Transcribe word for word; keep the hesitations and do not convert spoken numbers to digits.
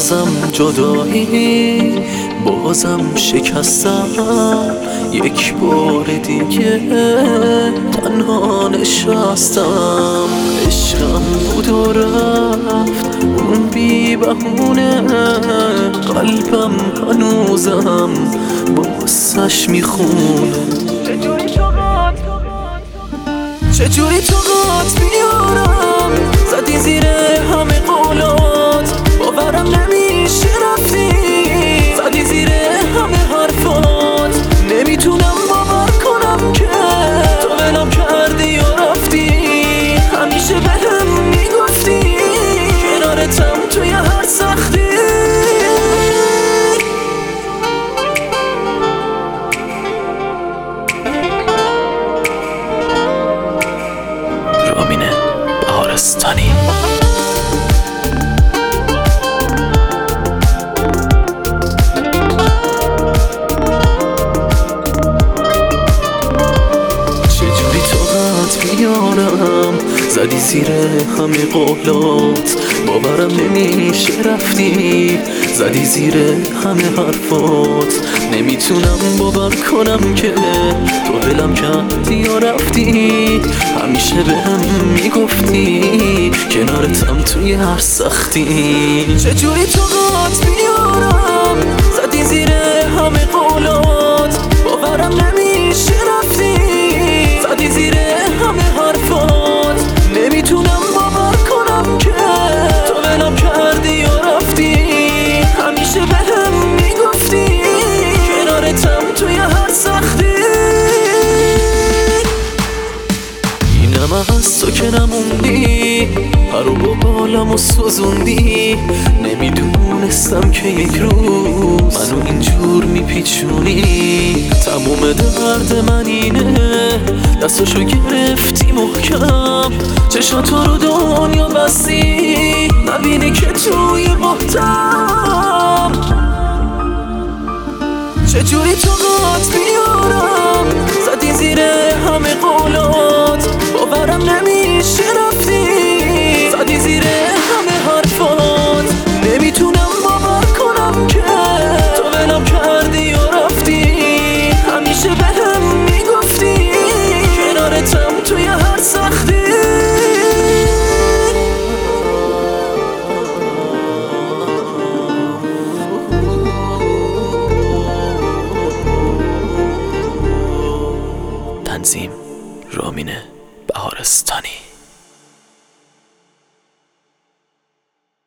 بازم جدایی، بازم شکستم، یک بار دیگه تنها نشستم. عشقم بود و رفت اون بی بهونه، قلبم هنوزم باسش میخونه. چجوری تو قات بیارم، زدی زیر همه قولات، باورم نمیشه رفتی، زدی زیر همه حرفات. نمیتونم باور کنم که تو ولم کردی و رفتی، همیشه بهم میگفتی کنارتم توی هر سختی. رامین بهارستانی. چجوری طاقت بیارم، زدی زیر همه قولات، باورم نمیشه رفتی، زدی زیر همه حرفات. نمیتونم باور کنم که تو ولم کردی یا رفتی، همیشه بهم میگفتی کنارتم توی هر سختی. چجوری طاقت بیارم، زدی زیر همه قولات، باورم نمیشه رفتی، زدی زیر همه حرفات. نمیتونم باور کنم که تو ولم کردی یا رفتی، همیشه بهم میگفتی کنارتم توی هر سختی. اینم از تو که نموندی، پر و بالامو سوزوندی. نمیدونستم که یک روز منو اینجور میپیچونی. تموم درد من اینه، دستاشو گرفتی محکم، چشاتو رو دنیا بستی، نبینی که توی بحتم. چجوری طاقت بیارم، زدی زیر همه قولات، باورم نمیشه رفتی، زدی زیر همه حرفات. نمیتونم باور کنم که تو ولم کردی و رفتی، همیشه بهم میگفتی کنارتم توی هر سختی. تنظیم رامین بهارستانی.